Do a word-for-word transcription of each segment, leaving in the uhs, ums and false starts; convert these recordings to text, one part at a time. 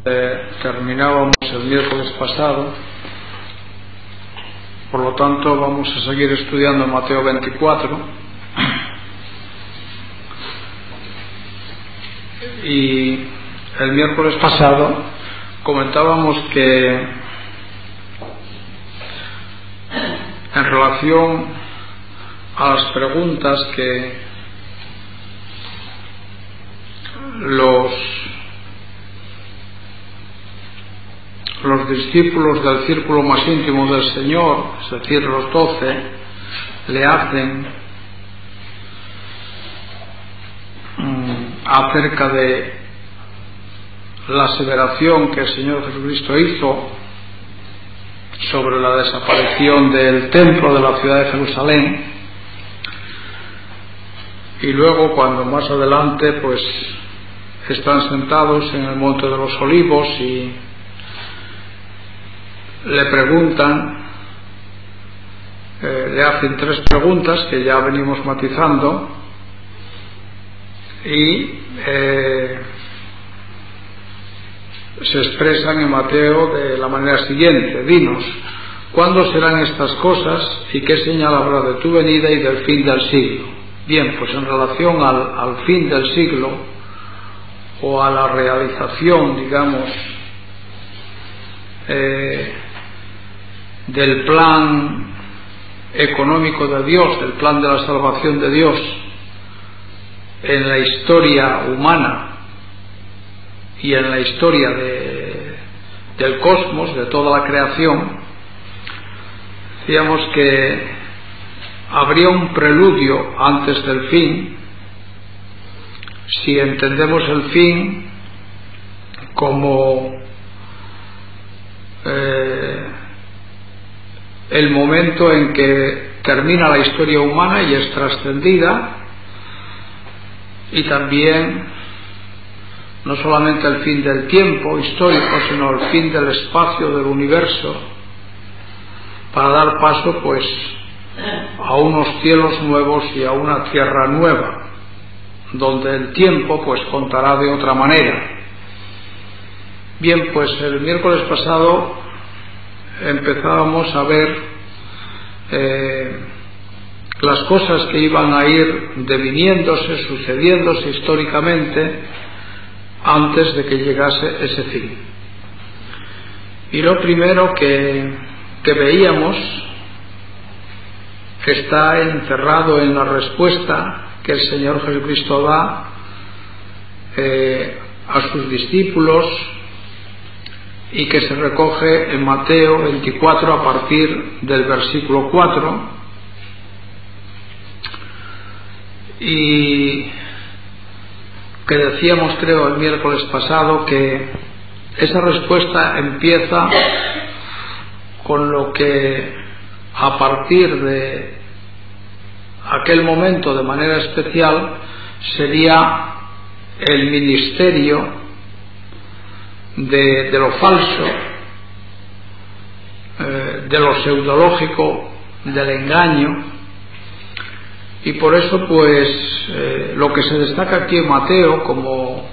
Eh, terminábamos el miércoles pasado, por lo tanto vamos a seguir estudiando Mateo veinticuatro y el miércoles pasado comentábamos que en relación a las preguntas que los los discípulos del círculo más íntimo del Señor, es decir, los doce, le hacen mmm, acerca de la aseveración que el Señor Jesucristo hizo sobre la desaparición del templo de la ciudad de Jerusalén. Y luego, cuando más adelante pues están sentados en el monte de los olivos y le preguntan, eh, le hacen tres preguntas que ya venimos matizando y eh, se expresan en Mateo de la manera siguiente: dinos, ¿cuándo serán estas cosas y qué señal habrá de tu venida y del fin del siglo? Bien, pues en relación al, al fin del siglo o a la realización, digamos, eh, del plan económico de Dios, del plan de la salvación de Dios en la historia humana y en la historia de, del cosmos, de toda la creación, decíamos que habría un preludio antes del fin, si entendemos el fin como eh, el momento en que termina la historia humana y es trascendida, y también no solamente el fin del tiempo histórico, sino el fin del espacio del universo, para dar paso pues a unos cielos nuevos y a una tierra nueva, donde el tiempo pues contará de otra manera. Bien, pues el miércoles pasado empezábamos a ver eh, las cosas que iban a ir deviniéndose, sucediéndose históricamente antes de que llegase ese fin. Y lo primero que, que veíamos, que está encerrado en la respuesta que el Señor Jesucristo da eh, a sus discípulos, y que se recoge en Mateo veinticuatro a partir del versículo cuatro, y que decíamos, creo, el miércoles pasado, que esa respuesta empieza con lo que a partir de aquel momento de manera especial sería el ministerio De, de lo falso, eh, de lo pseudológico, del engaño. Y por eso pues eh, lo que se destaca aquí en Mateo como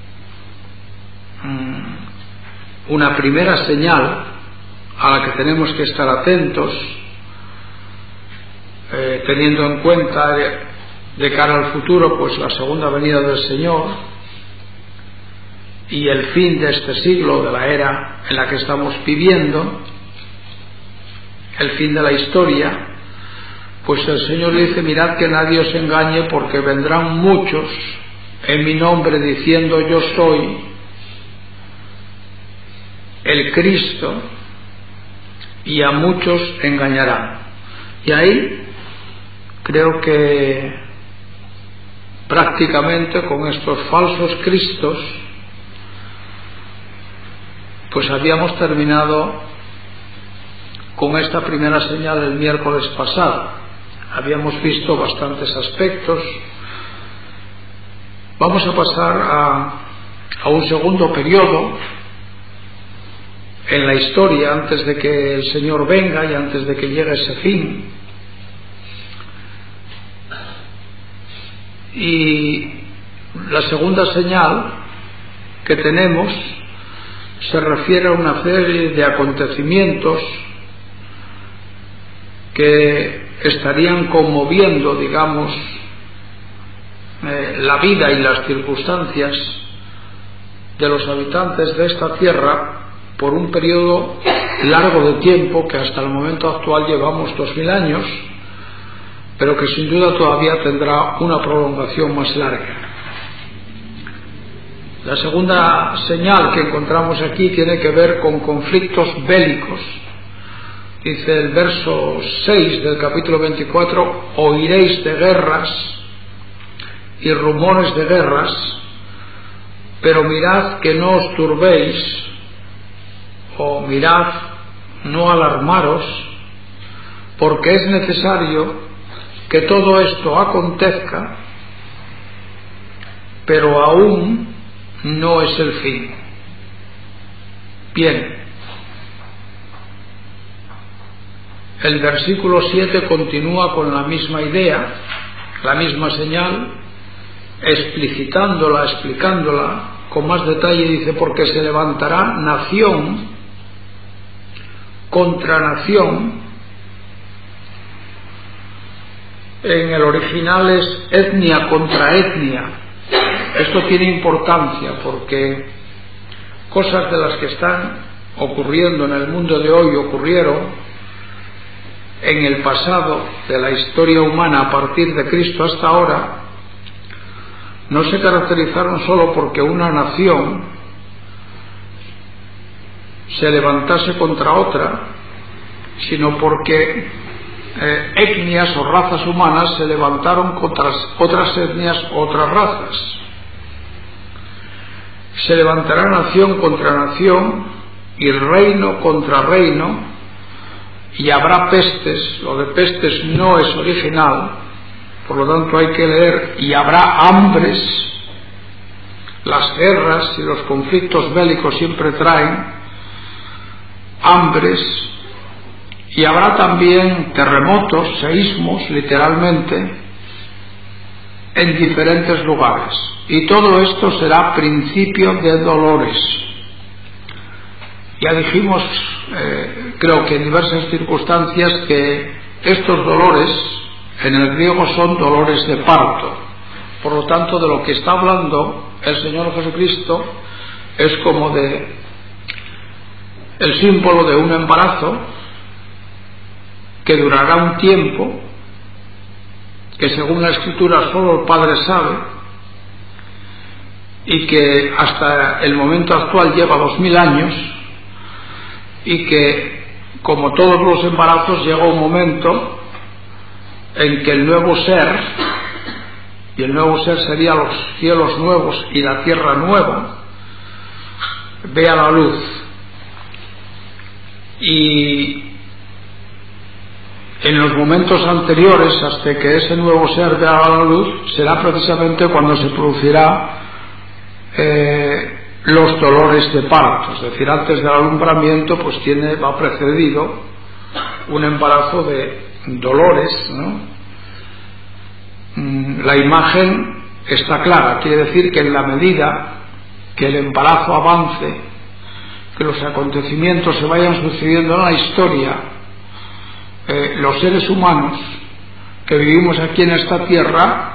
mm, una primera señal a la que tenemos que estar atentos, eh, teniendo en cuenta de, de cara al futuro pues la segunda venida del Señor y el fin de este siglo, de la era en la que estamos viviendo, el fin de la historia, pues el Señor dice: mirad que nadie os engañe, porque vendrán muchos en mi nombre diciendo yo soy el Cristo, y a muchos engañarán. Y ahí creo que prácticamente con estos falsos cristos pues habíamos terminado con esta primera señal el miércoles pasado. Habíamos visto bastantes aspectos. Vamos a pasar a, a un segundo periodo en la historia, antes de que el Señor venga y antes de que llegue ese fin. Y la segunda señal que tenemos se refiere a una serie de acontecimientos que estarían conmoviendo, digamos, eh, la vida y las circunstancias de los habitantes de esta tierra por un periodo largo de tiempo, que hasta el momento actual llevamos dos mil años, pero que sin duda todavía tendrá una prolongación más larga. La segunda señal que encontramos aquí tiene que ver con conflictos bélicos. Dice el verso seis del capítulo veinticuatro: oiréis de guerras y rumores de guerras, pero mirad que no os turbéis, o mirad, no alarmaros, porque es necesario que todo esto acontezca, pero aún no es el fin. Bien, el versículo siete continúa con la misma idea, la misma señal, explicitándola, explicándola con más detalle. Dice: porque se levantará nación contra nación. En el original es etnia contra etnia. Esto tiene importancia porque cosas de las que están ocurriendo en el mundo de hoy ocurrieron en el pasado de la historia humana a partir de Cristo hasta ahora. No se caracterizaron solo porque una nación se levantase contra otra, sino porque eh, etnias o razas humanas se levantaron contra otras etnias o otras razas. Se levantará nación contra nación y reino contra reino, y habrá pestes. Lo de pestes no es original, por lo tanto hay que leer: y habrá hambres. Las guerras y los conflictos bélicos siempre traen hambres, y habrá también terremotos, seísmos, literalmente, en diferentes lugares. Y todo esto será principio de dolores. Ya dijimos, eh, creo que en diversas circunstancias, que estos dolores en el griego son dolores de parto. Por lo tanto, de lo que está hablando el Señor Jesucristo es como de el símbolo de un embarazo que durará un tiempo, que según la Escritura solo el Padre sabe, y que hasta el momento actual lleva dos mil años, y que, como todos los embarazos, llega un momento en que el nuevo ser, y el nuevo ser sería los cielos nuevos y la tierra nueva, vea la luz. Y en los momentos anteriores, hasta que ese nuevo ser vea la luz, será precisamente cuando se producirá eh, los dolores de parto. Es decir, antes del alumbramiento pues tiene, va precedido un embarazo de dolores, ¿no? La imagen está clara. Quiere decir que en la medida que el embarazo avance, que los acontecimientos se vayan sucediendo en la historia, eh, los seres humanos que vivimos aquí en esta tierra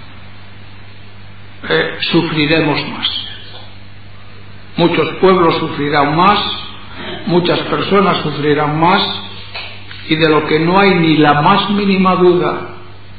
eh, sufriremos más. Muchos pueblos sufrirán más, muchas personas sufrirán más, y de lo que no hay ni la más mínima duda,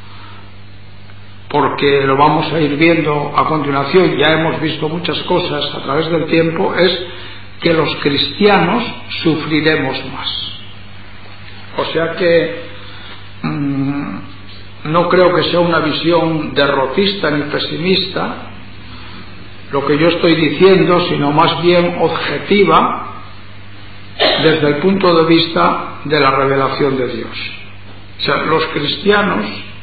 porque lo vamos a ir viendo a continuación, ya hemos visto muchas cosas a través del tiempo, es que los cristianos sufriremos más. O sea que mmm, no creo que sea una visión derrotista ni pesimista lo que yo estoy diciendo, sino más bien objetiva desde el punto de vista de la revelación de Dios. O sea, los cristianos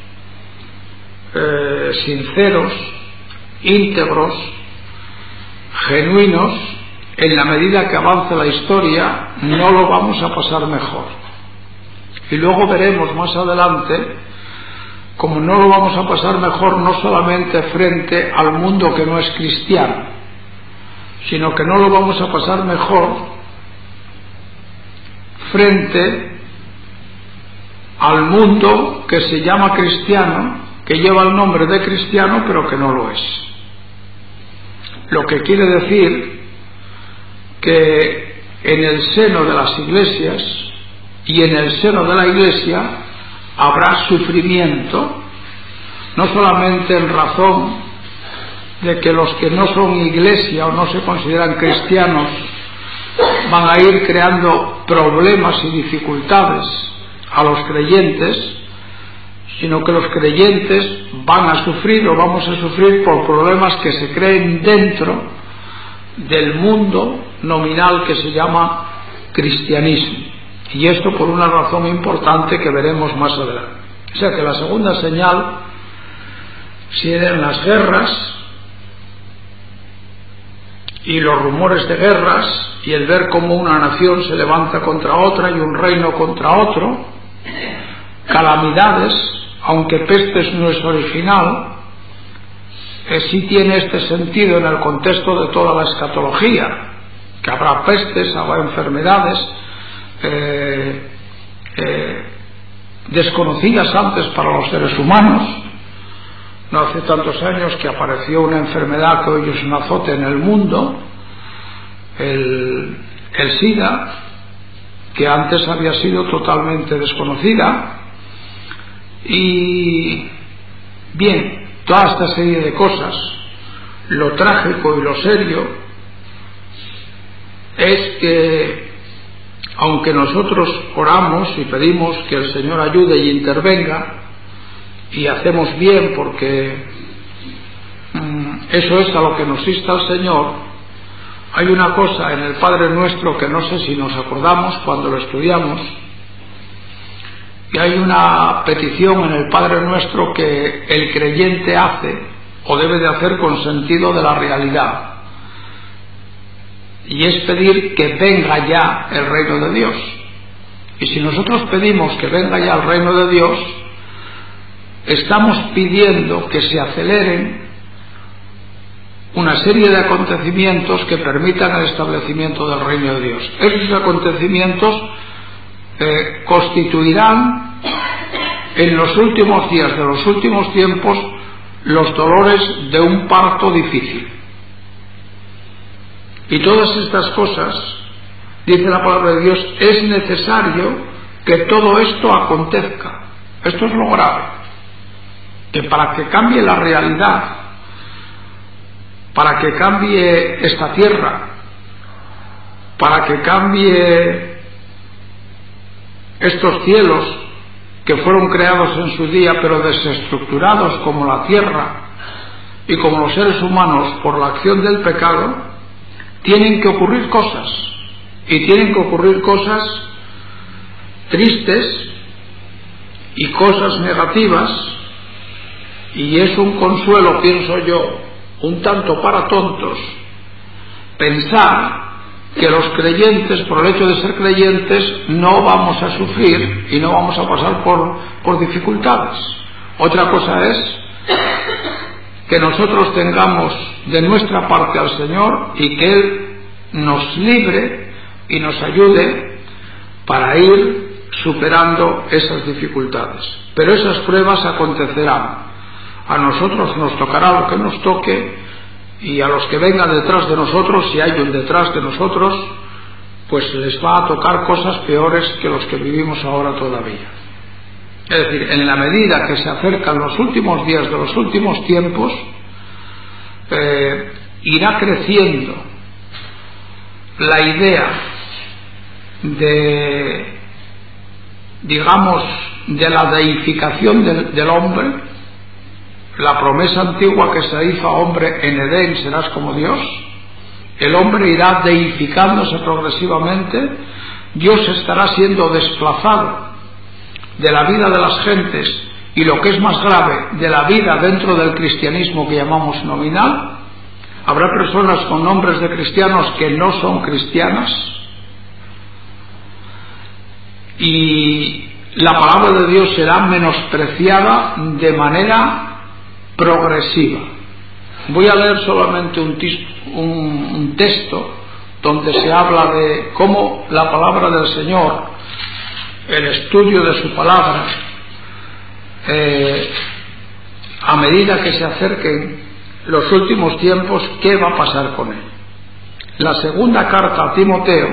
eh, sinceros, íntegros, genuinos, en la medida que avance la historia, no lo vamos a pasar mejor. Y luego veremos más adelante como no lo vamos a pasar mejor no solamente frente al mundo que no es cristiano, sino que no lo vamos a pasar mejor frente al mundo que se llama cristiano, que lleva el nombre de cristiano, pero que no lo es. Lo que quiere decir que en el seno de las iglesias y en el seno de la iglesia habrá sufrimiento, no solamente en razón de que los que no son iglesia o no se consideran cristianos van a ir creando problemas y dificultades a los creyentes, sino que los creyentes van a sufrir o vamos a sufrir por problemas que se creen dentro del mundo nominal que se llama cristianismo, y esto por una razón importante que veremos más adelante. O sea que la segunda señal, si eran las guerras y los rumores de guerras y el ver cómo una nación se levanta contra otra y un reino contra otro, calamidades, aunque pestes no es original, eh, sí tiene este sentido en el contexto de toda la escatología, que habrá pestes, habrá enfermedades eh, eh, desconocidas antes para los seres humanos. No hace tantos años que apareció una enfermedad que hoy es un azote en el mundo, el, el SIDA, que antes había sido totalmente desconocida. Y bien, toda esta serie de cosas, lo trágico y lo serio es que aunque nosotros oramos y pedimos que el Señor ayude y intervenga, y hacemos bien porque mmm, eso es a lo que nos insta el Señor, hay una cosa en el Padre Nuestro que no sé si nos acordamos cuando lo estudiamos, y hay una petición en el Padre Nuestro que el creyente hace o debe de hacer con sentido de la realidad, y es pedir que venga ya el reino de Dios. Y si nosotros pedimos que venga ya el reino de Dios, estamos pidiendo que se aceleren una serie de acontecimientos que permitan el establecimiento del reino de Dios. Esos acontecimientos eh, constituirán en los últimos días de los últimos tiempos los dolores de un parto difícil. Y todas estas cosas, dice la palabra de Dios, es necesario que todo esto acontezca. Esto es lo grave, que para que cambie la realidad, para que cambie esta tierra, para que cambie estos cielos que fueron creados en su día pero desestructurados como la tierra y como los seres humanos por la acción del pecado, tienen que ocurrir cosas, y tienen que ocurrir cosas tristes y cosas negativas, y es un consuelo, pienso yo, un tanto para tontos, pensar que los creyentes, por el hecho de ser creyentes, no vamos a sufrir y no vamos a pasar por, por dificultades. Otra cosa es que nosotros tengamos de nuestra parte al Señor y que Él nos libre y nos ayude para ir superando esas dificultades. Pero esas pruebas acontecerán. A nosotros nos tocará lo que nos toque, y a los que vengan detrás de nosotros, si hay un detrás de nosotros, pues les va a tocar cosas peores que los que vivimos ahora todavía. Es decir, en la medida que se acercan los últimos días de los últimos tiempos, eh, irá creciendo la idea de, digamos, de la deificación del, del hombre. La promesa antigua que se hizo a hombre en Edén, serás como Dios. El hombre irá deificándose progresivamente. Dios estará siendo desplazado de la vida de las gentes y, lo que es más grave, de la vida dentro del cristianismo que llamamos nominal. Habrá personas con nombres de cristianos que no son cristianas, y la palabra de Dios será menospreciada de manera progresiva. Voy a leer solamente un, un, un texto donde se habla de cómo la palabra del Señor, el estudio de su palabra, eh, a medida que se acerquen los últimos tiempos, ¿qué va a pasar con él? La segunda carta a Timoteo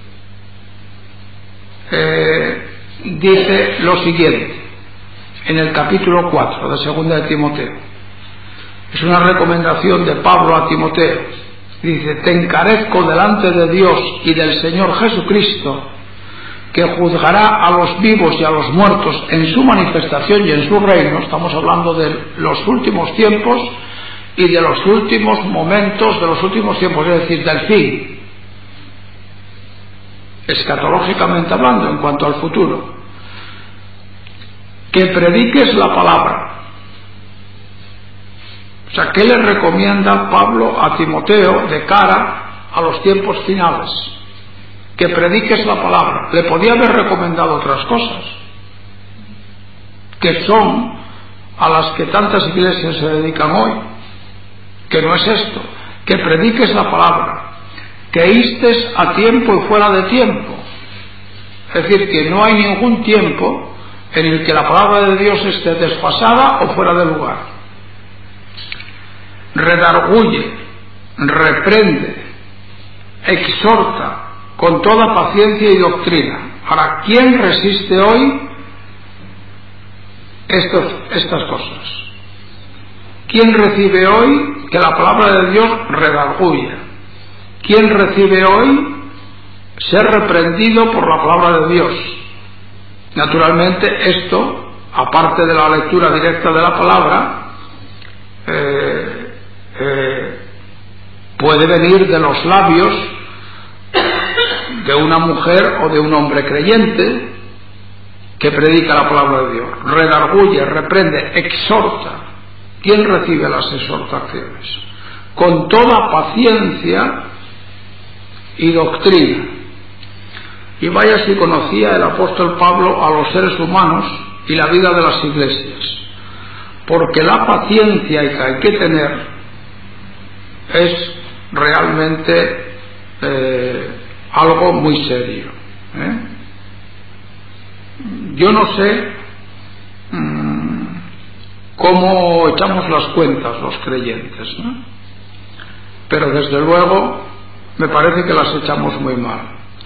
eh, dice lo siguiente, en el capítulo cuatro de segunda de Timoteo. Es una recomendación de Pablo a Timoteo. Dice: te encarezco delante de Dios y del Señor Jesucristo, que juzgará a los vivos y a los muertos en su manifestación y en su reino. Estamos hablando de los últimos tiempos y de los últimos momentos de los últimos tiempos, es decir, del fin, escatológicamente hablando, en cuanto al futuro. Que prediques la palabra. O sea, ¿qué le recomienda Pablo a Timoteo de cara a los tiempos finales? Que prediques la palabra. Le podía haber recomendado otras cosas, que son a las que tantas iglesias se dedican hoy, que no es esto. Que prediques la palabra, que instes a tiempo y fuera de tiempo. Es decir, que no hay ningún tiempo en el que la palabra de Dios esté desfasada o fuera de lugar. Redarguye, reprende, exhorta con toda paciencia y doctrina. Ahora, ¿quién resiste hoy estos, estas cosas? ¿Quién recibe hoy que la palabra de Dios redarguya? ¿Quién recibe hoy ser reprendido por la palabra de Dios? Naturalmente esto, aparte de la lectura directa de la palabra, eh, eh, puede venir de los labios de una mujer o de un hombre creyente que predica la palabra de Dios. Redarguye, reprende, exhorta. ¿Quién recibe las exhortaciones? Con toda paciencia y doctrina. Y vaya si conocía el apóstol Pablo a los seres humanos y la vida de las iglesias, porque la paciencia que hay que tener es realmente eh, algo muy serio, ¿eh? Yo no sé mmm, cómo echamos las cuentas los creyentes, ¿no? Pero desde luego me parece que las echamos muy mal.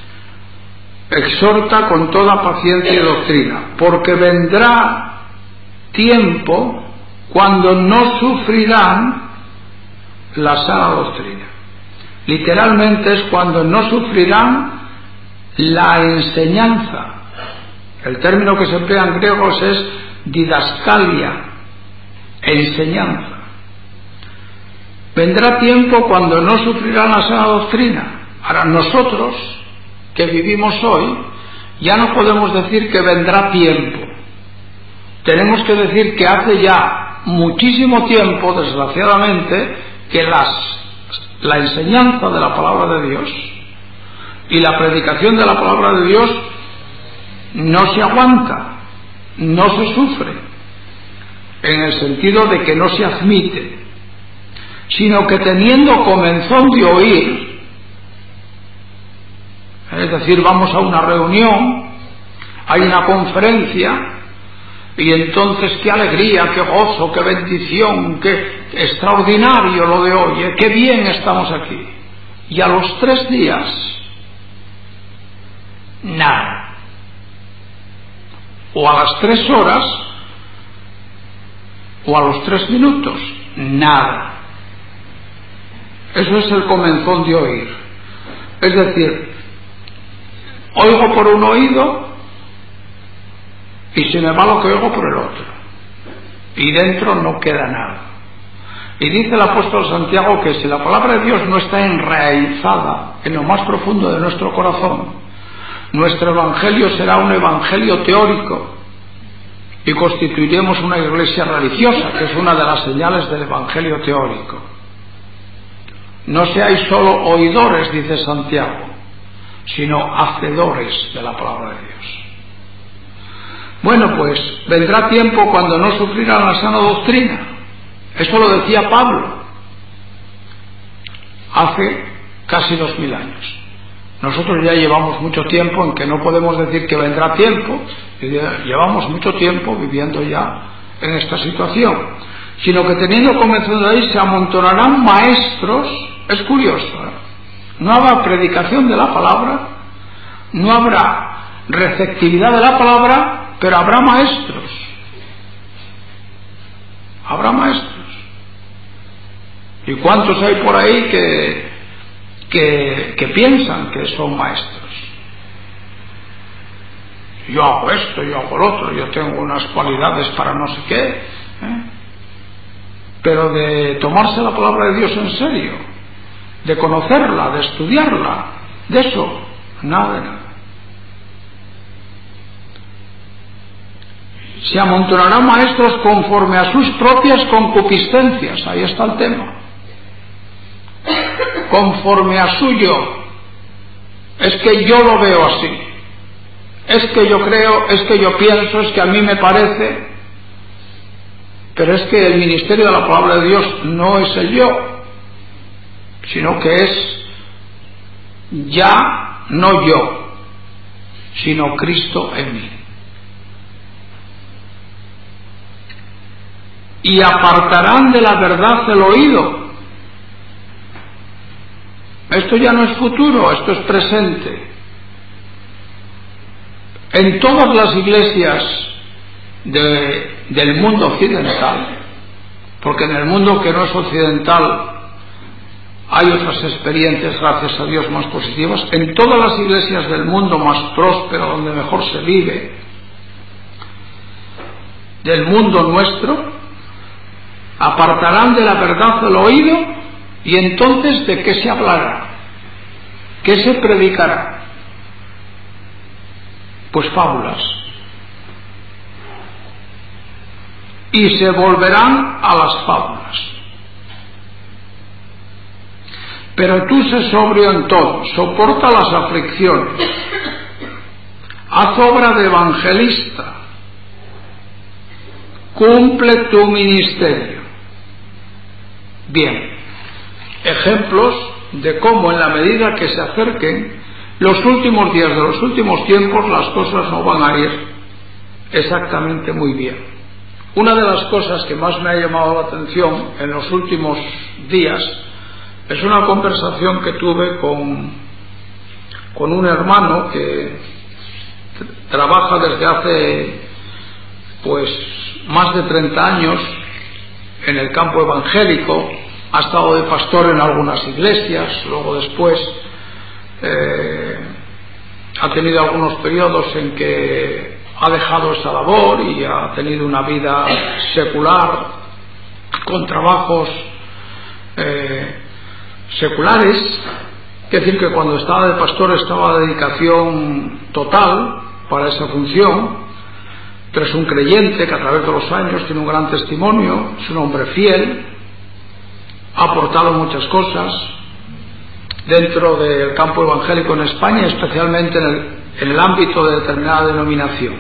Exhorta con toda paciencia y doctrina, porque vendrá tiempo cuando no sufrirán la sana doctrina. Literalmente es cuando no sufrirán la enseñanza. El término que se emplea en griegos es didascalia, enseñanza. Vendrá tiempo cuando no sufrirán la sana doctrina. Ahora, nosotros que vivimos hoy ya no podemos decir que vendrá tiempo. Tenemos que decir que hace ya muchísimo tiempo, desgraciadamente, que las, la enseñanza de la palabra de Dios y la predicación de la palabra de Dios no se aguanta, no se sufre, en el sentido de que no se admite, sino que teniendo comezón de oír, es decir, vamos a una reunión, hay una conferencia, y entonces qué alegría, qué gozo, qué bendición, qué extraordinario lo de hoy, ¿eh? Qué bien estamos aquí. Y a los tres días, nada. O a las tres horas, o a los tres minutos, nada. Eso es el comezón de oír. Es decir, oigo por un oído y se me va lo que oigo por el otro, y dentro no queda nada. Y dice el apóstol Santiago que si la palabra de Dios no está enraizada en lo más profundo de nuestro corazón, nuestro evangelio será un evangelio teórico y constituiremos una iglesia religiosa, que es una de las señales del evangelio teórico. No seáis solo oidores, dice Santiago, sino hacedores de la palabra de Dios. Bueno, pues vendrá tiempo cuando no sufrirán la sana doctrina. Eso lo decía Pablo. hace casi dos mil años. Nosotros ya llevamos mucho tiempo en que no podemos decir que vendrá tiempo, llevamos mucho tiempo viviendo ya en esta situación, sino que teniendo comenzado de ahí se amontonarán maestros. Es curioso, ¿eh? No habrá predicación de la palabra, no habrá receptividad de la palabra, pero habrá maestros, habrá maestros. ¿Y cuántos hay por ahí que, que, que piensan que son maestros? Yo hago esto, yo hago lo otro, yo tengo unas cualidades para no sé qué, ¿eh? Pero de tomarse la palabra de Dios en serio, de conocerla, de estudiarla, de eso, nada de nada. Se amontonarán maestros conforme a sus propias concupiscencias. Ahí está el tema. Conforme a suyo. Es que yo lo veo así, es que yo creo, es que yo pienso, es que a mí me parece. Pero es que el ministerio de la palabra de Dios no es el yo, sino que es ya no yo, sino Cristo en mí. Y apartarán de la verdad el oído. Esto ya no es futuro, esto es presente. En todas las iglesias de, del mundo occidental, porque en el mundo que no es occidental hay otras experiencias, gracias a Dios, más positivas. En todas las iglesias del mundo más próspero, donde mejor se vive, del mundo nuestro, apartarán de la verdad el oído. Y entonces, ¿de qué se hablará? ¿Qué se predicará? Pues fábulas. Y se volverán a las fábulas. Pero tú sé sobrio en todo, soporta las aflicciones, haz obra de evangelista, cumple tu ministerio. Bien, ejemplos de cómo en la medida que se acerquen los últimos días de los últimos tiempos, las cosas no van a ir exactamente muy bien. Una de las cosas que más me ha llamado la atención en los últimos días es una conversación que tuve con, con un hermano que trabaja desde hace pues más de treinta años en el campo evangélico. Ha estado de pastor en algunas iglesias, luego después eh, ha tenido algunos periodos en que ha dejado esa labor y ha tenido una vida secular con trabajos eh, seculares. Es decir, que cuando estaba de pastor estaba a dedicación total para esa función, pero es un creyente que a través de los años tiene un gran testimonio, es un hombre fiel, ha aportado muchas cosas dentro del campo evangélico en España, especialmente en el, en el ámbito de determinada denominación.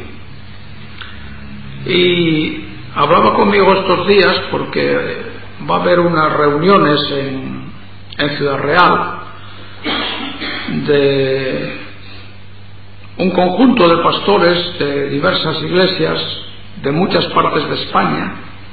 Y hablaba conmigo estos días porque va a haber unas reuniones en, en Ciudad Real de un conjunto de pastores de diversas iglesias de muchas partes de España,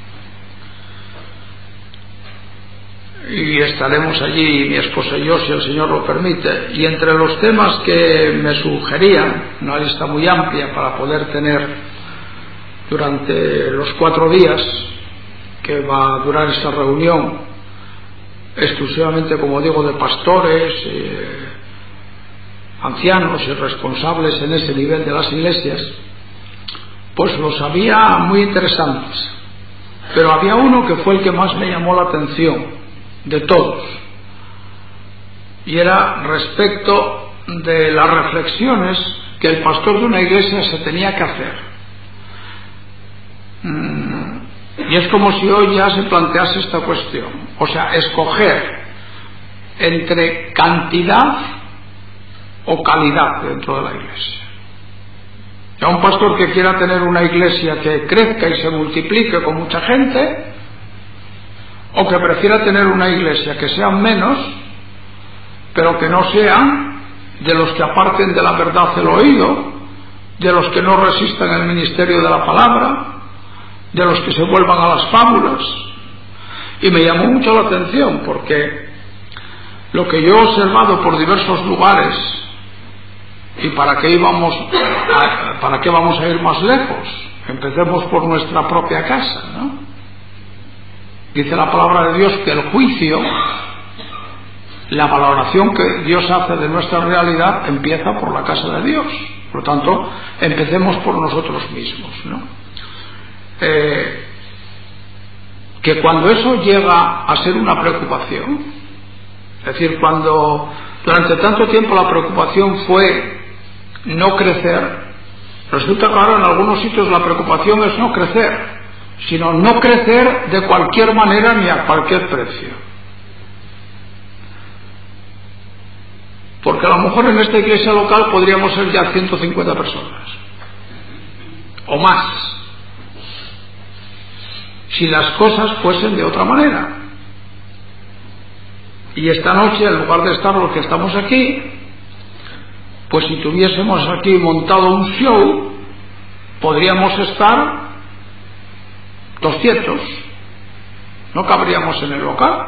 y estaremos allí mi esposa y yo, si el Señor lo permite. Y entre los temas que me sugerían, una lista muy amplia para poder tener durante los cuatro días que va a durar esta reunión, exclusivamente, como digo, de pastores, eh, ancianos y responsables en ese nivel de las iglesias, pues los había muy interesantes, pero había uno que fue el que más me llamó la atención de todos, y era respecto de las reflexiones que el pastor de una iglesia se tenía que hacer. Y es como si hoy ya se plantease esta cuestión, o sea, escoger entre cantidad o calidad dentro de la iglesia. A un pastor que quiera tener una iglesia que crezca y se multiplique con mucha gente, o que prefiera tener una iglesia que sean menos pero que no sean de los que aparten de la verdad el oído, de los que no resistan el ministerio de la palabra, de los que se vuelvan a las fábulas. Y me llamó mucho la atención porque lo que yo he observado por diversos lugares, y para qué íbamos a, para qué vamos a ir más lejos, empecemos por nuestra propia casa, ¿no? Dice la palabra de Dios que el juicio, la valoración que Dios hace de nuestra realidad, empieza por la casa de Dios. Por lo tanto, empecemos por nosotros mismos, ¿no? Eh, que cuando eso llega a ser una preocupación, es decir, cuando durante tanto tiempo la preocupación fue no crecer, resulta que ahora en algunos sitios la preocupación es no crecer, sino no crecer de cualquier manera ni a cualquier precio. Porque a lo mejor en esta iglesia local podríamos ser ya ciento cincuenta personas o más, si las cosas fuesen de otra manera. Y esta noche, en lugar de estar los que estamos aquí, pues si tuviésemos aquí montado un show, podríamos estar doscientos, no cabríamos en el local,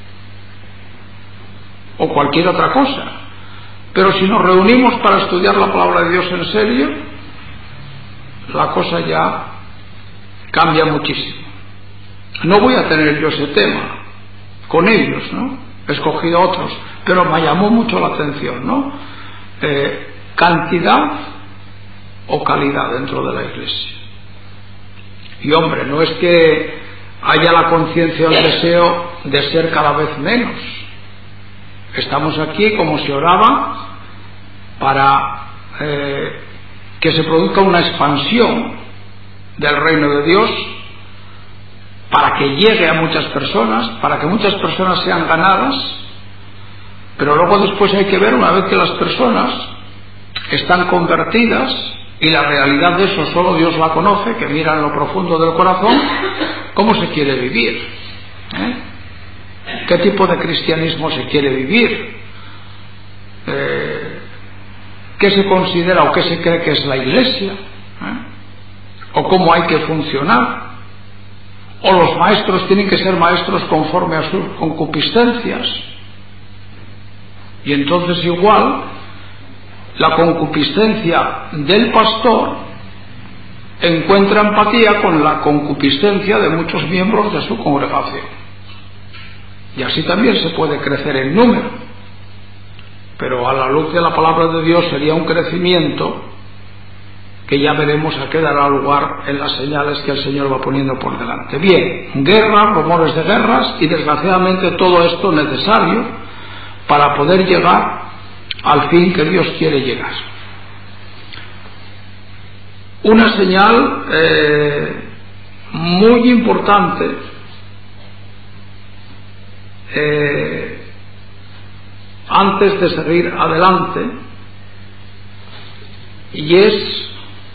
o cualquier otra cosa. Pero si nos reunimos para estudiar la palabra de Dios en serio, la cosa ya cambia muchísimo. No voy a tener yo ese tema con ellos, ¿no? He escogido otros, pero me llamó mucho la atención, ¿no? Eh, cantidad o calidad dentro de la iglesia. Y hombre, no es que haya la conciencia o el deseo de ser cada vez menos. Estamos aquí, como se oraba, para eh, que se produzca una expansión del reino de Dios, para que llegue a muchas personas, para que muchas personas sean ganadas. Pero luego después hay que ver, una vez que las personas están convertidas, y la realidad de eso solo Dios la conoce, que mira en lo profundo del corazón, cómo se quiere vivir, ¿eh? ¿Qué tipo de cristianismo se quiere vivir? Eh, ¿Qué se considera o qué se cree que es la iglesia? ¿Eh? ¿O cómo hay que funcionar? ¿O los maestros tienen que ser maestros conforme a sus concupiscencias? Y entonces igual la concupiscencia del pastor encuentra empatía con la concupiscencia de muchos miembros de su congregación, y así también se puede crecer en número, pero a la luz de la palabra de Dios sería un crecimiento que ya veremos a qué dará lugar en las señales que el Señor va poniendo por delante. Bien, guerras, rumores de guerras, y desgraciadamente todo esto necesario para poder llegar al fin que Dios quiere llegar. Una señal eh, muy importante eh, antes de seguir adelante, y es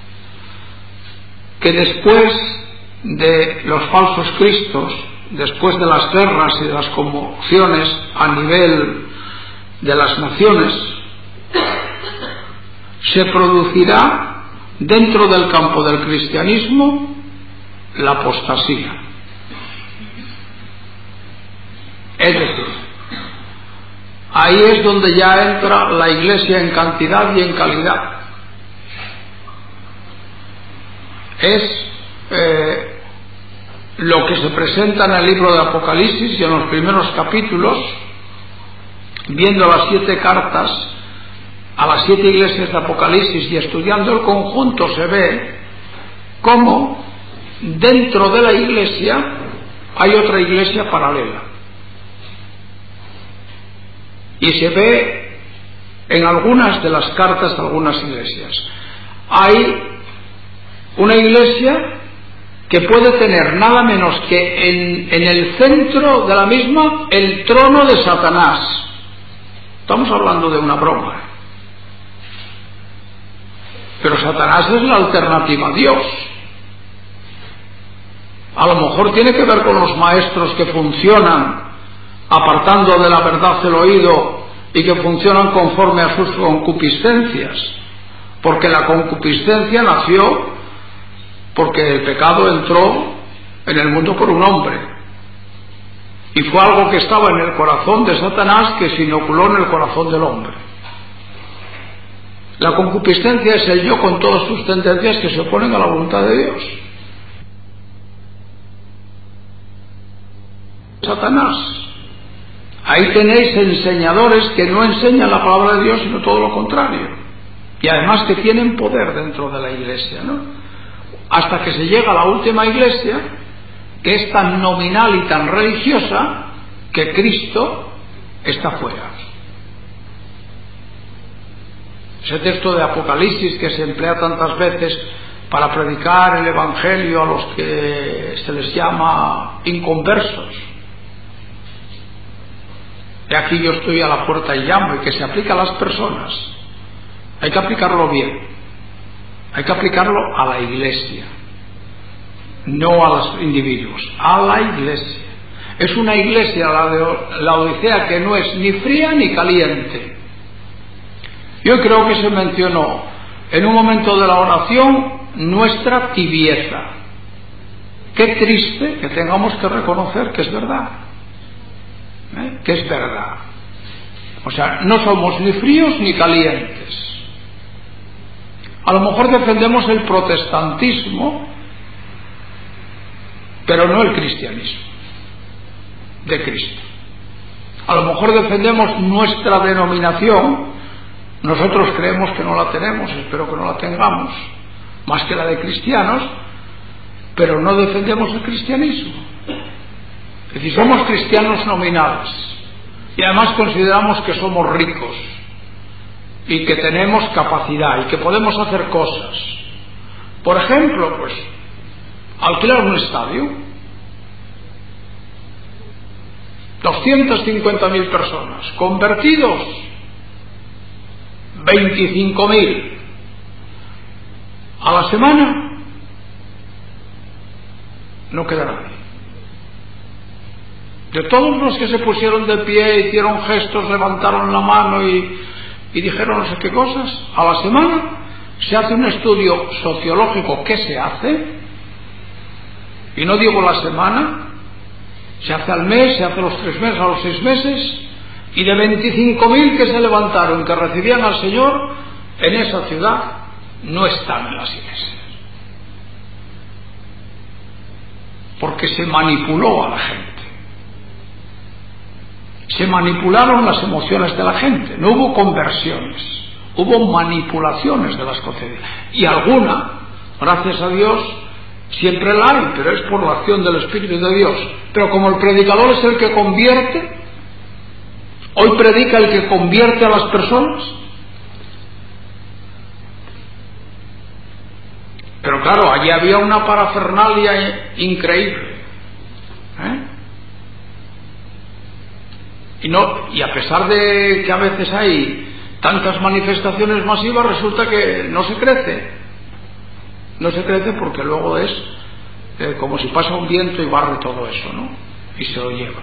que después de los falsos cristos, después de las guerras y de las conmociones a nivel de las naciones, se producirá dentro del campo del cristianismo la apostasía. Es decir, ahí es donde ya entra la iglesia en cantidad y en calidad. Es eh, lo que se presenta en el libro de Apocalipsis, y en los primeros capítulos, viendo las siete cartas a las siete iglesias de Apocalipsis y estudiando el conjunto, se ve cómo dentro de la iglesia hay otra iglesia paralela, y se ve en algunas de las cartas de algunas iglesias. Hay una iglesia que puede tener nada menos que en, en el centro de la misma el trono de Satanás. Estamos hablando de una broma, pero Satanás es la alternativa a Dios. A lo mejor tiene que ver con los maestros que funcionan apartando de la verdad el oído y que funcionan conforme a sus concupiscencias, porque la concupiscencia nació porque el pecado entró en el mundo por un hombre, y fue algo que estaba en el corazón de Satanás que se inoculó en el corazón del hombre. La concupiscencia es el yo con todas sus tendencias que se oponen a la voluntad de Dios. Satanás. Ahí tenéis enseñadores que no enseñan la palabra de Dios, sino todo lo contrario, y además que tienen poder dentro de la iglesia, ¿no? Hasta que se llega a la última iglesia, que es tan nominal y tan religiosa que Cristo está fuera. Ese texto de Apocalipsis que se emplea tantas veces para predicar el evangelio a los que se les llama inconversos. Y aquí yo estoy a la puerta y llamo, y que se aplica a las personas. Hay que aplicarlo bien, hay que aplicarlo a la iglesia, no a los individuos, a la iglesia. Es una iglesia, la de la Odisea, que no es ni fría ni caliente. Yo creo que se mencionó en un momento de la oración nuestra tibieza. Qué triste que tengamos que reconocer que es verdad, ¿eh? que es verdad. O sea, no somos ni fríos ni calientes. A lo mejor defendemos el protestantismo, pero no el cristianismo de Cristo. A lo mejor defendemos nuestra denominación. Nosotros creemos que no la tenemos, espero que no la tengamos, más que la de cristianos, pero no defendemos el cristianismo. Es decir, somos cristianos nominales, y además consideramos que somos ricos y que tenemos capacidad y que podemos hacer cosas. Por ejemplo, pues alquilar un estadio, doscientas cincuenta mil personas, convertidos veinticinco mil a la semana, no queda nadie. De todos los que se pusieron de pie, hicieron gestos, levantaron la mano y, y dijeron no sé qué cosas, a la semana se hace un estudio sociológico. ¿Qué se hace? Y no digo la semana, se hace al mes, se hace a los tres meses, a los seis meses, y de veinticinco mil que se levantaron, que recibían al Señor en esa ciudad, no están en las iglesias, porque se manipuló a la gente, se manipularon las emociones de la gente, no hubo conversiones, hubo manipulaciones de las conciencias, y alguna, gracias a Dios, siempre la hay, pero es por la acción del Espíritu de Dios. Pero como el predicador es el que convierte, hoy predica el que convierte a las personas. Pero claro, allí había una parafernalia increíble, ¿eh? Y no, y a pesar de que a veces hay tantas manifestaciones masivas, resulta que no se crece. No se crece porque luego es eh, como si pasa un viento y barre todo eso, ¿no? Y se lo lleva.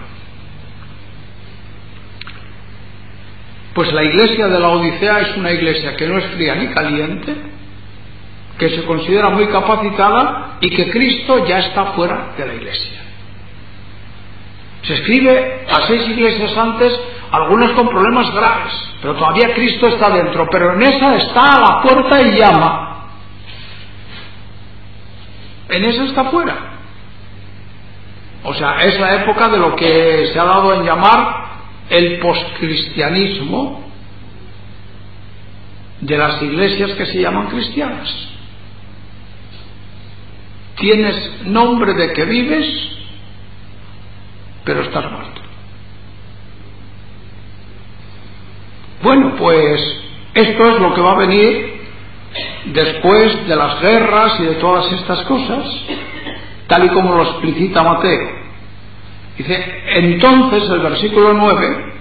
Pues la iglesia de la Odisea es una iglesia que no es fría ni caliente, que se considera muy capacitada y que Cristo ya está fuera de la iglesia. Se escribe a seis iglesias antes, algunas con problemas graves, pero todavía Cristo está dentro, pero en esa está a la puerta y llama. En esa está fuera. O sea, es la época de lo que se ha dado en llamar el poscristianismo, de las iglesias que se llaman cristianas. Tienes nombre de que vives, pero estás muerto. Bueno, pues esto es lo que va a venir después de las guerras y de todas estas cosas, tal y como lo explicita Mateo. Dice, entonces, el versículo nueve,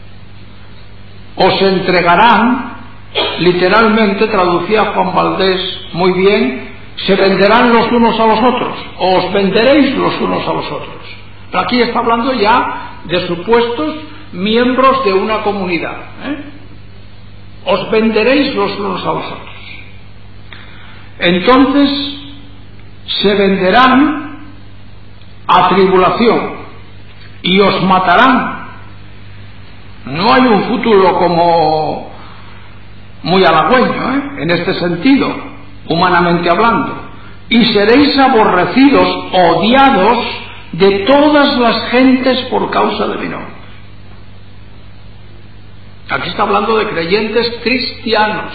os entregarán, literalmente traducía Juan Valdés muy bien, se venderán los unos a los otros, o os venderéis los unos a los otros. Pero aquí está hablando ya de supuestos miembros de una comunidad, ¿eh? Os venderéis los unos a los otros. Entonces se venderán a tribulación y os matarán. No hay un futuro como muy halagüeño, ¿eh? En este sentido, humanamente hablando. Y seréis aborrecidos, odiados de todas las gentes por causa de mi nombre. Aquí está hablando de creyentes cristianos.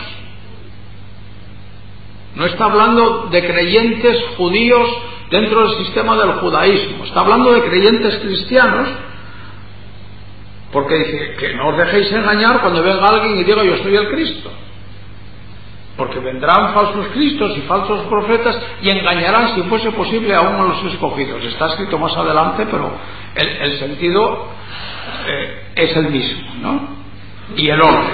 No está hablando de creyentes judíos dentro del sistema del judaísmo. Está hablando de creyentes cristianos, porque dice que no os dejéis engañar cuando venga alguien y diga yo soy el Cristo. Porque vendrán falsos cristos y falsos profetas y engañarán, si fuese posible, a uno de los escogidos. Está escrito más adelante, pero el, el sentido eh, es el mismo, ¿no? Y el orden.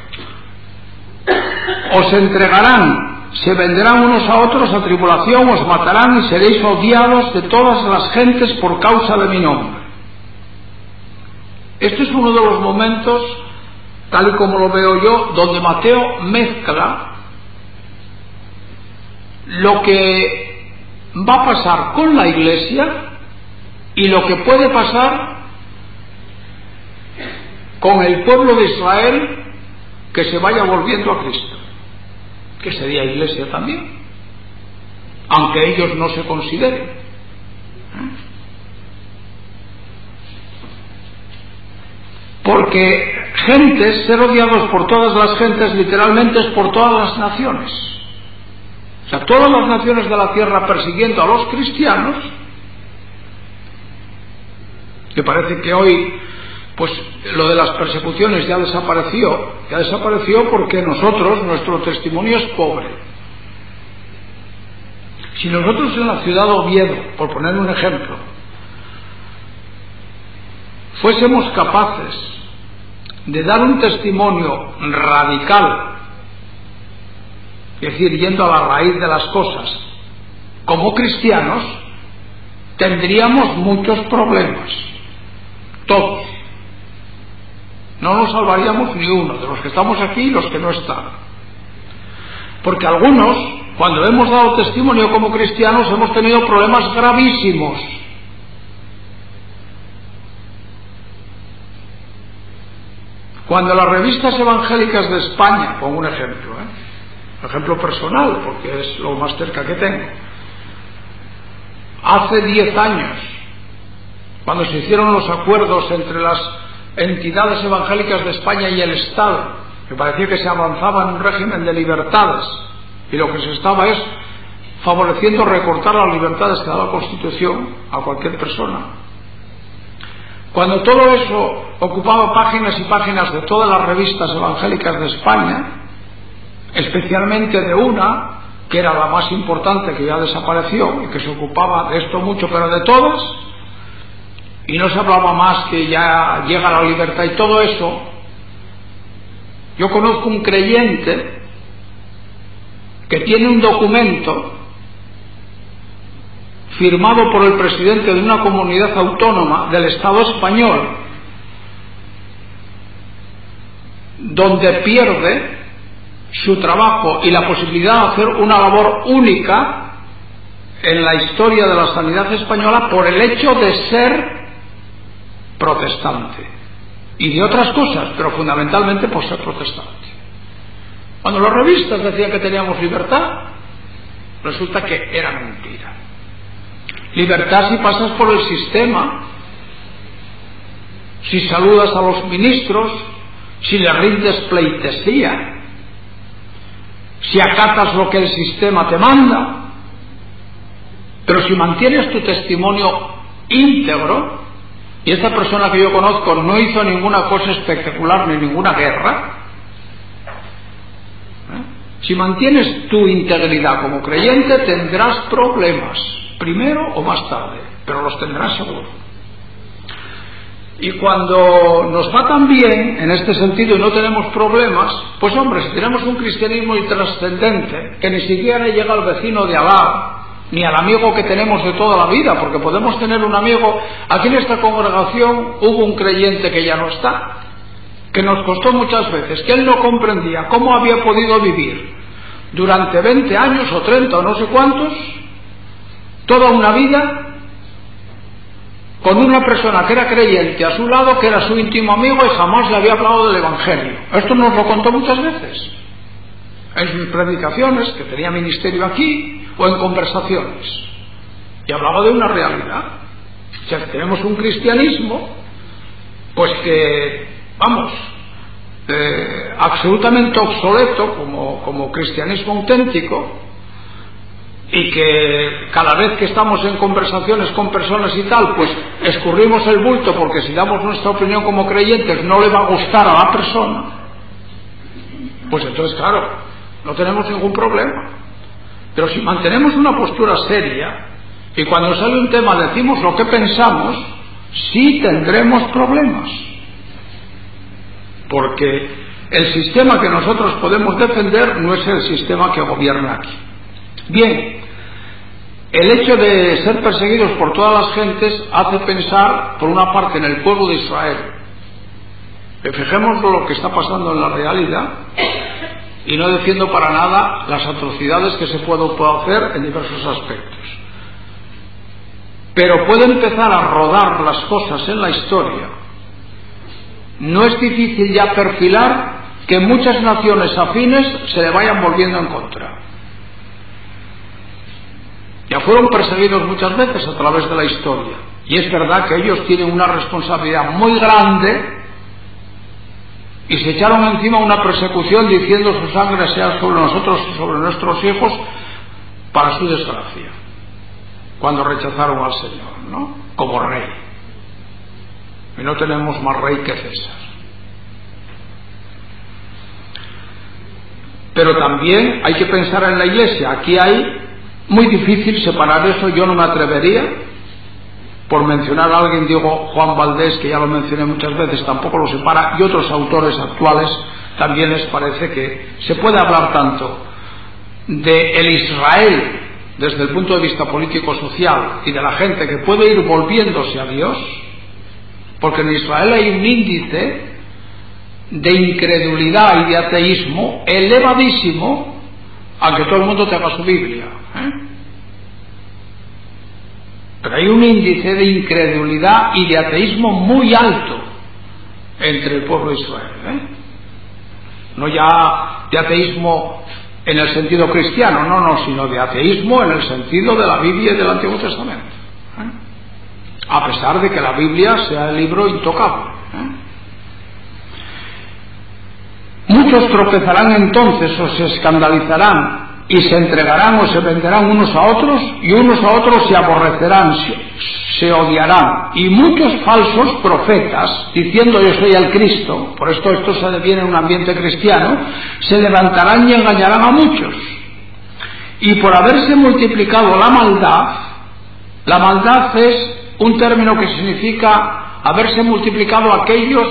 Os entregarán, se venderán unos a otros a tribulación, os matarán y seréis odiados de todas las gentes por causa de mi nombre. Este es uno de los momentos, tal y como lo veo yo, donde Mateo mezcla lo que va a pasar con la Iglesia y lo que puede pasar con el pueblo de Israel que se vaya volviendo a Cristo, que sería Iglesia también, aunque ellos no se consideren. Porque gentes, ser odiados por todas las gentes, literalmente es por todas las naciones. O sea, todas las naciones de la tierra persiguiendo a los cristianos, que parece que hoy pues lo de las persecuciones ya desapareció, ya desapareció porque nosotros, nuestro testimonio es pobre. Si nosotros en la ciudad de Oviedo, por poner un ejemplo, fuésemos capaces de dar un testimonio radical, es decir, yendo a la raíz de las cosas, como cristianos, tendríamos muchos problemas, todos. No nos salvaríamos ni uno, de los que estamos aquí y los que no están. Porque algunos, cuando hemos dado testimonio como cristianos, hemos tenido problemas gravísimos. Cuando las revistas evangélicas de España, pongo un ejemplo, ¿eh? ejemplo personal, porque es lo más cerca que tengo, hace diez años, cuando se hicieron los acuerdos entre las entidades evangélicas de España y el Estado, que parecía que se avanzaba en un régimen de libertades, y lo que se estaba es favoreciendo recortar las libertades que da la Constitución a cualquier persona. Cuando todo eso ocupaba páginas y páginas de todas las revistas evangélicas de España, especialmente de una, que era la más importante, que ya desapareció, y que se ocupaba de esto mucho, pero de todas, y no se hablaba más que ya llega la libertad y todo eso. Yo conozco un creyente que tiene un documento firmado por el presidente de una comunidad autónoma del Estado español, donde pierde su trabajo y la posibilidad de hacer una labor única en la historia de la sanidad española por el hecho de ser protestante y de otras cosas, pero fundamentalmente por ser protestante. Cuando las revistas decían que teníamos libertad, resulta que era mentira. Libertad si pasas por el sistema, si saludas a los ministros, si le rindes pleitesía, si acatas lo que el sistema te manda. Pero si mantienes tu testimonio íntegro, y esta persona que yo conozco no hizo ninguna cosa espectacular ni ninguna guerra, ¿eh? Si mantienes tu integridad como creyente, tendrás problemas, primero o más tarde, pero los tendrás seguro. Y cuando nos va tan bien en este sentido y no tenemos problemas, pues hombre, si tenemos un cristianismo intrascendente, que ni siquiera llega al vecino de al lado, ni al amigo que tenemos de toda la vida, porque podemos tener un amigo. Aquí en esta congregación hubo un creyente que ya no está, que nos costó muchas veces, que él no comprendía cómo había podido vivir durante veinte años o treinta o no sé cuántos, toda una vida con una persona que era creyente a su lado, que era su íntimo amigo y jamás le había hablado del Evangelio. Esto nos lo contó muchas veces en predicaciones, que tenía ministerio aquí, o en conversaciones, y hablaba de una realidad. O sea, tenemos un cristianismo pues que, vamos, eh, absolutamente obsoleto como, como cristianismo auténtico, y que cada vez que estamos en conversaciones con personas y tal, pues escurrimos el bulto, porque si damos nuestra opinión como creyentes no le va a gustar a la persona. Pues entonces, claro, no tenemos ningún problema. Pero si mantenemos una postura seria y cuando sale un tema decimos lo que pensamos, sí tendremos problemas, porque el sistema que nosotros podemos defender no es el sistema que gobierna aquí. Bien, el hecho de ser perseguidos por todas las gentes hace pensar, por una parte, en el pueblo de Israel. Fijémonos lo que está pasando en la realidad, y no defiendo para nada las atrocidades que se pueden hacer en diversos aspectos. Pero puede empezar a rodar las cosas en la historia. No es difícil ya perfilar que muchas naciones afines se le vayan volviendo en contra. Ya fueron perseguidos muchas veces a través de la historia, y es verdad que ellos tienen una responsabilidad muy grande, y se echaron encima una persecución diciendo su sangre sea sobre nosotros y sobre nuestros hijos, para su desgracia, cuando rechazaron al Señor, ¿no?, como rey. Y no tenemos más rey que César. Pero también hay que pensar en la Iglesia. Aquí hay muy difícil separar eso. Yo no me atrevería, por mencionar a alguien, digo Juan Valdés, que ya lo mencioné muchas veces, tampoco lo separa, y otros autores actuales también les parece que se puede hablar tanto de el Israel desde el punto de vista político-social y de la gente que puede ir volviéndose a Dios, porque en Israel hay un índice de incredulidad y de ateísmo elevadísimo, aunque todo el mundo tenga su Biblia, ¿eh? Pero hay un índice de incredulidad y de ateísmo muy alto entre el pueblo de Israel, ¿eh? No ya de ateísmo en el sentido cristiano, no, no, sino de ateísmo en el sentido de la Biblia y del Antiguo Testamento, ¿eh? A pesar de que la Biblia sea el libro intocable, ¿eh? Muchos tropezarán entonces o se escandalizarán y se entregarán o se venderán unos a otros, y unos a otros se aborrecerán, se, se odiarán, y muchos falsos profetas, diciendo yo soy el Cristo, por esto esto se deviene en un ambiente cristiano, se levantarán y engañarán a muchos. Y por haberse multiplicado la maldad, la maldad es un término que significa haberse multiplicado aquellos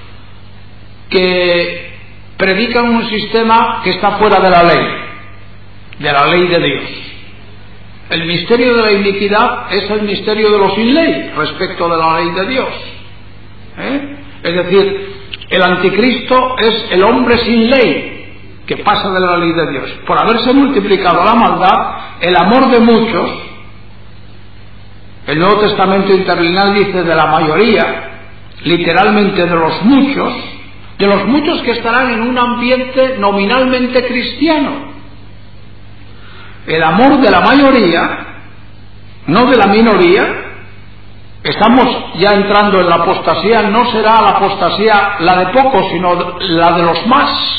que predican un sistema que está fuera de la ley, de la ley de Dios. El misterio de la iniquidad es el misterio de los sin ley respecto de la ley de Dios, ¿eh? Es decir, el anticristo es el hombre sin ley que pasa de la ley de Dios. Por haberse multiplicado la maldad, el amor de muchos, el Nuevo Testamento interlineal dice de la mayoría, literalmente de los muchos, de los muchos que estarán en un ambiente nominalmente cristiano. El amor de la mayoría, no de la minoría. Estamos ya entrando en la apostasía, no será la apostasía la de pocos, sino la de los más.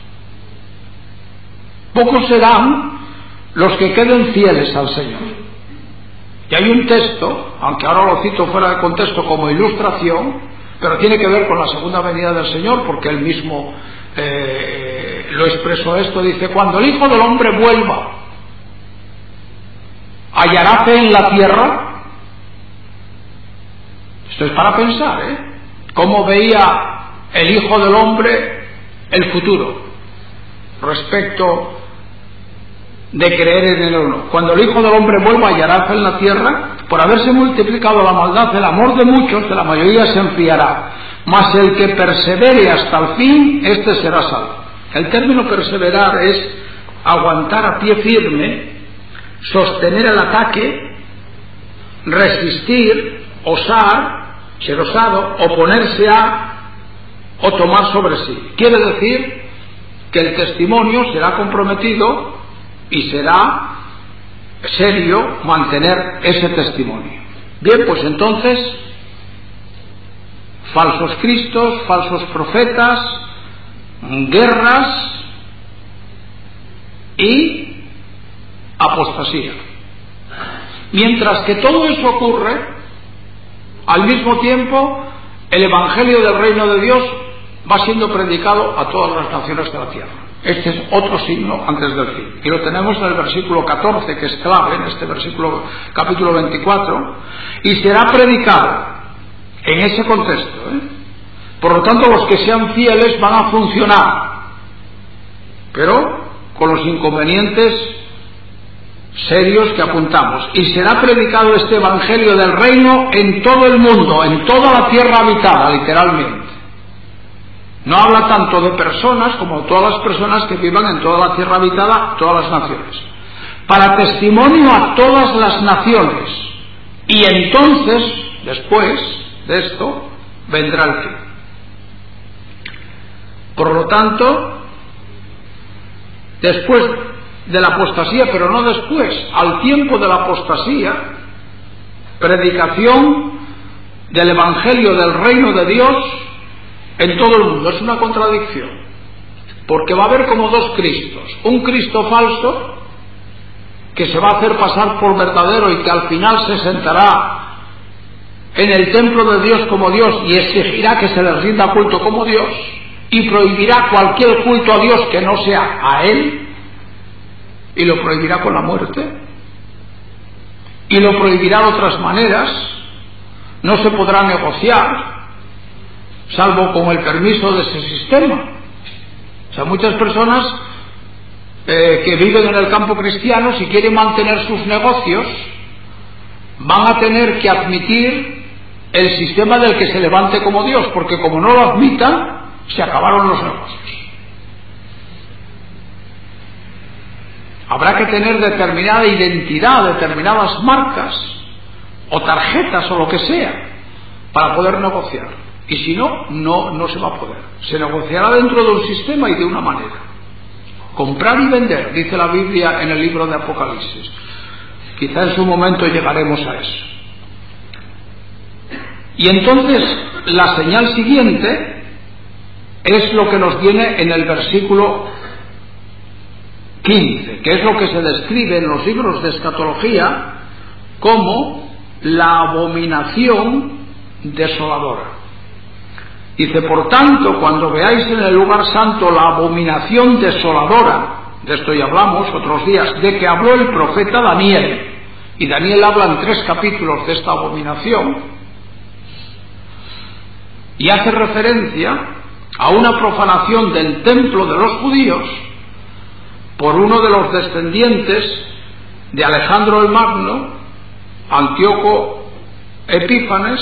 Pocos serán los que queden fieles al Señor. Y hay un texto, aunque ahora lo cito fuera de contexto como ilustración, pero tiene que ver con la segunda venida del Señor, porque él mismo eh, lo expresó esto, dice: cuando el Hijo del Hombre vuelva, ¿hallará fe en la tierra? Esto es para pensar, ¿eh? ¿Cómo veía el Hijo del Hombre el futuro respecto de creer en él o no. Cuando el Hijo del Hombre vuelva, hallará fe en la tierra. Por haberse multiplicado la maldad, el amor de muchos, de la mayoría se enfriará. Mas el que persevere hasta el fin, este será salvo. El término perseverar es aguantar a pie firme, sostener el ataque, resistir, osar, ser osado, oponerse a o tomar sobre sí. Quiere decir que el testimonio será comprometido y será serio mantener ese testimonio. Bien, pues entonces, falsos cristos, falsos profetas, guerras y apostasía. Mientras que todo eso ocurre, al mismo tiempo el Evangelio del Reino de Dios va siendo predicado a todas las naciones de la tierra. Este es otro signo antes del fin, y lo tenemos en el versículo catorce, que es clave en este versículo, capítulo veinticuatro, y será predicado en ese contexto, ¿eh? Por lo tanto, los que sean fieles van a funcionar, pero con los inconvenientes serios que apuntamos. Y será predicado este Evangelio del Reino en todo el mundo, en toda la tierra habitada, literalmente. No habla tanto de personas como todas las personas que vivan en toda la tierra habitada, todas las naciones. Para testimonio a todas las naciones. Y entonces, después de esto, vendrá el fin. Por lo tanto, después de la apostasía, pero no después, al tiempo de la apostasía, predicación del Evangelio del Reino de Dios en todo el mundo. Es una contradicción, porque va a haber como dos Cristos: un Cristo falso que se va a hacer pasar por verdadero y que al final se sentará en el templo de Dios como Dios y exigirá que se le rinda culto como Dios y prohibirá cualquier culto a Dios que no sea a Él, y lo prohibirá con la muerte, y lo prohibirá de otras maneras. No se podrá negociar salvo con el permiso de ese sistema. O sea, muchas personas eh, que viven en el campo cristiano, si quieren mantener sus negocios, van a tener que admitir el sistema del que se levante como Dios, porque como no lo admitan, se acabaron los negocios. Habrá que tener determinada identidad, determinadas marcas o tarjetas o lo que sea para poder negociar. Y si no, no, no se va a poder. Se negociará dentro de un sistema y de una manera. Comprar y vender, dice la Biblia en el libro de Apocalipsis. Quizá en su momento llegaremos a eso. Y entonces, la señal siguiente es lo que nos viene en el versículo quince, que es lo que se describe en los libros de escatología como la abominación desoladora. Dice: por tanto, cuando veáis en el lugar santo la abominación desoladora, de esto ya hablamos otros días, de que habló el profeta Daniel, y Daniel habla en tres capítulos de esta abominación, y hace referencia a una profanación del templo de los judíos por uno de los descendientes de Alejandro el Magno, Antíoco Epífanes,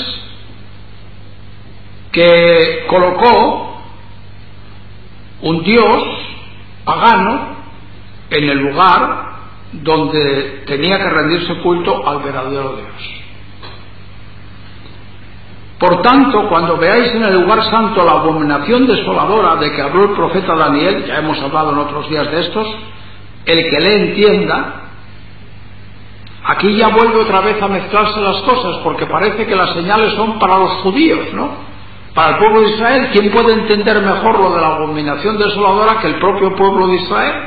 que colocó un dios pagano en el lugar donde tenía que rendirse culto al verdadero Dios. Por tanto, cuando veáis en el lugar santo la abominación desoladora de que habló el profeta Daniel, ya hemos hablado en otros días de estos, el que le entienda, aquí ya vuelve otra vez a mezclarse las cosas, porque parece que las señales son para los judíos, ¿no? Para el pueblo de Israel. ¿Quién puede entender mejor lo de la abominación desoladora que el propio pueblo de Israel?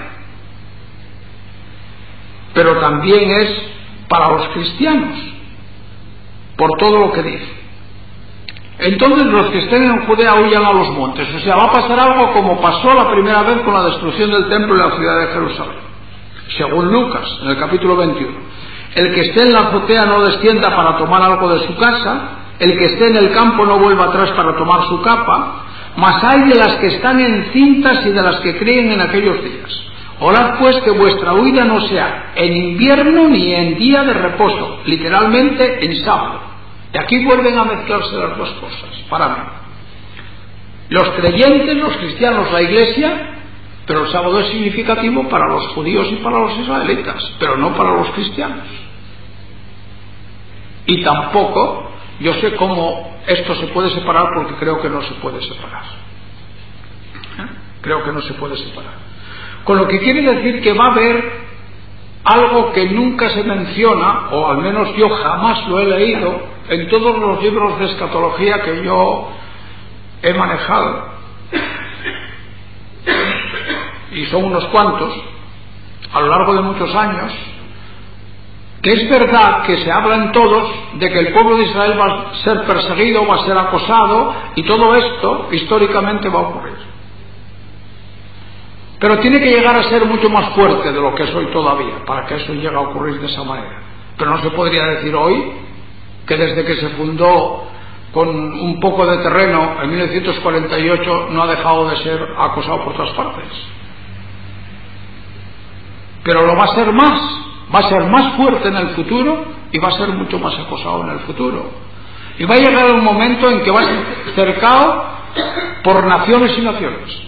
Pero también es para los cristianos, por todo lo que dice. Entonces los que estén en Judea huyan a los montes. O sea, va a pasar algo como pasó la primera vez con la destrucción del templo en la ciudad de Jerusalén, según Lucas, en el capítulo veintiuno. El que esté en la azotea no descienda para tomar algo de su casa, el que esté en el campo no vuelva atrás para tomar su capa, mas hay de las que están encintas y de las que críen en aquellos días. Orad pues que vuestra huida no sea en invierno ni en día de reposo, literalmente en sábado. Y aquí vuelven a mezclarse las dos cosas, para mí. Los creyentes, los cristianos, la iglesia, pero el sábado es significativo para los judíos y para los israelitas, pero no para los cristianos. Y tampoco, yo sé cómo esto se puede separar, porque creo que no se puede separar. ¿Eh? Creo que no se puede separar. Con lo que quiere decir que va a haber algo que nunca se menciona, o al menos yo jamás lo he leído, en todos los libros de escatología que yo he manejado, y son unos cuantos, a lo largo de muchos años, que es verdad que se habla en todos de que el pueblo de Israel va a ser perseguido, va a ser acosado, y todo esto históricamente va a ocurrir. Pero tiene que llegar a ser mucho más fuerte de lo que es hoy todavía, para que eso llegue a ocurrir de esa manera. Pero no se podría decir hoy que desde que se fundó con un poco de terreno en mil novecientos cuarenta y ocho no ha dejado de ser acosado por todas partes. Pero lo va a ser más, va a ser más fuerte en el futuro y va a ser mucho más acosado en el futuro. Y va a llegar un momento en que va a ser cercado por naciones y naciones.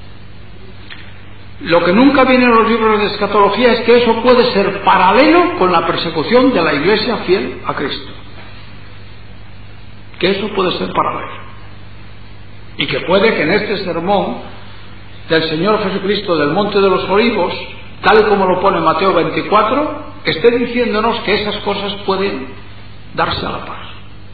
Lo que nunca viene en los libros de escatología es que eso puede ser paralelo con la persecución de la iglesia fiel a Cristo. Que eso puede ser paralelo. Y que puede que en este sermón del Señor Jesucristo del Monte de los Olivos, tal y como lo pone Mateo veinticuatro, esté diciéndonos que esas cosas pueden darse a la par.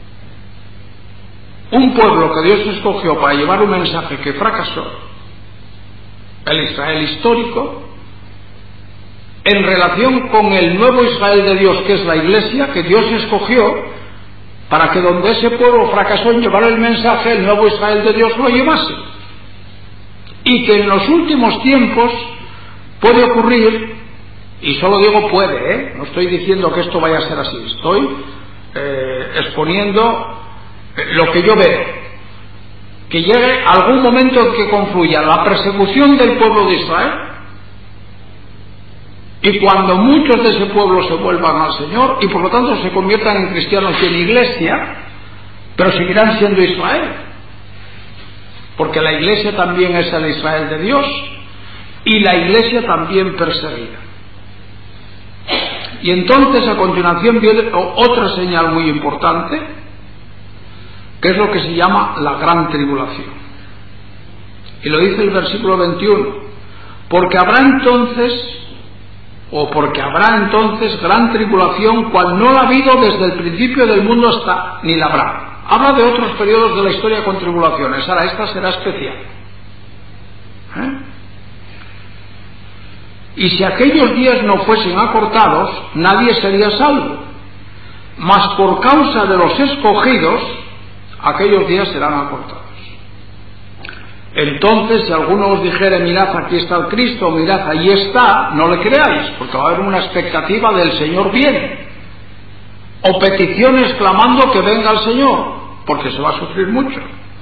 Un pueblo que Dios escogió para llevar un mensaje que fracasó, el Israel histórico, en relación con el nuevo Israel de Dios, que es la iglesia, que Dios escogió para que donde ese pueblo fracasó en llevar el mensaje, el nuevo Israel de Dios lo llevase. Y que en los últimos tiempos puede ocurrir, y solo digo puede, ¿eh? No estoy diciendo que esto vaya a ser así, estoy eh, exponiendo lo que yo veo, que llegue algún momento en que confluya la persecución del pueblo de Israel, y cuando muchos de ese pueblo se vuelvan al Señor y por lo tanto se conviertan en cristianos y en iglesia, pero seguirán siendo Israel, porque la iglesia también es el Israel de Dios y la iglesia también perseguida. Y entonces a continuación viene otra señal muy importante, que es lo que se llama la gran tribulación. Y lo dice el versículo veintiuno: porque habrá entonces, o porque habrá entonces gran tribulación, cual no la ha habido desde el principio del mundo hasta ni la habrá. Habla de otros periodos de la historia con tribulaciones, ahora esta será especial. ¿Eh? Y si aquellos días no fuesen acortados, nadie sería salvo. Mas por causa de los escogidos, aquellos días serán acortados. Entonces, si alguno os dijere, mirad, aquí está el Cristo, mirad, allí está, no le creáis, porque va a haber una expectativa del Señor viene. O peticiones clamando que venga el Señor, porque se va a sufrir mucho.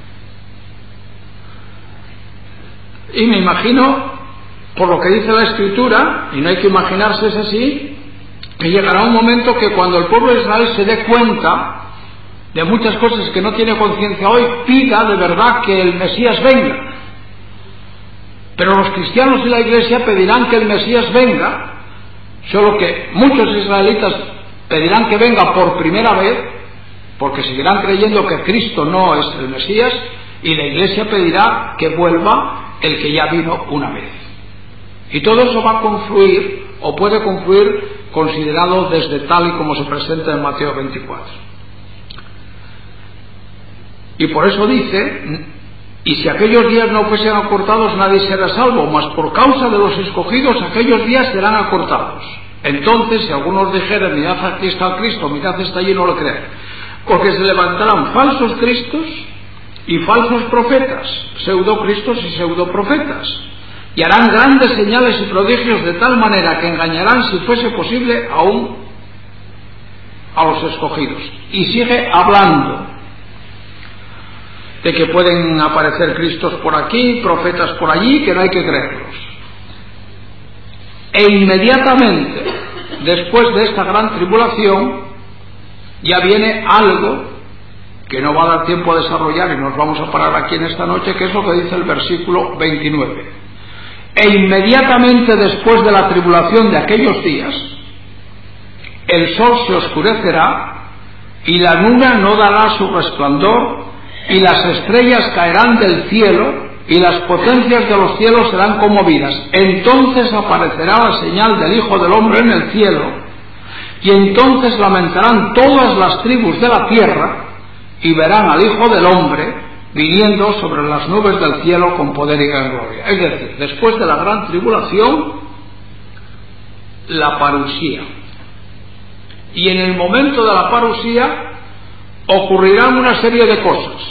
Y me imagino, por lo que dice la Escritura, y no hay que imaginarse es así, que llegará un momento que cuando el pueblo de Israel se dé cuenta de muchas cosas que no tiene conciencia hoy, pida de verdad que el Mesías venga. Pero los cristianos y la iglesia pedirán que el Mesías venga, solo que muchos israelitas pedirán que venga por primera vez, porque seguirán creyendo que Cristo no es el Mesías, y la iglesia pedirá que vuelva el que ya vino una vez. Y todo eso va a confluir, o puede confluir, considerado desde tal y como se presenta en Mateo veinticuatro. Y por eso dice: y si aquellos días no fuesen acortados, nadie será salvo, mas por causa de los escogidos aquellos días serán acortados. Entonces, si algunos dijeren, mirad, aquí está el Cristo, mirad, está allí, no lo crean, porque se levantarán falsos cristos y falsos profetas, pseudocristos y pseudoprofetas, y harán grandes señales y prodigios de tal manera que engañarán, si fuese posible, aún a los escogidos. Y sigue hablando de que pueden aparecer cristos por aquí, profetas por allí, que no hay que creerlos. E inmediatamente después de esta gran tribulación ya viene algo que no va a dar tiempo a desarrollar y nos vamos a parar aquí en esta noche, que es lo que dice el versículo veintinueve. E inmediatamente después de la tribulación de aquellos días, el sol se oscurecerá y la luna no dará su resplandor y las estrellas caerán del cielo y las potencias de los cielos serán conmovidas. Entonces aparecerá la señal del Hijo del Hombre en el cielo y entonces lamentarán todas las tribus de la tierra y verán al Hijo del Hombre viniendo sobre las nubes del cielo con poder y gran gloria. Es decir, después de la gran tribulación, la parusía. Y en el momento de la parusía ocurrirán una serie de cosas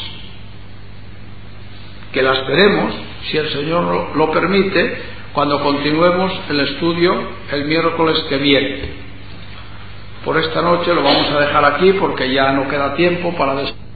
que las veremos, si el Señor lo, lo permite, cuando continuemos el estudio el miércoles que viene. Por esta noche lo vamos a dejar aquí porque ya no queda tiempo para después.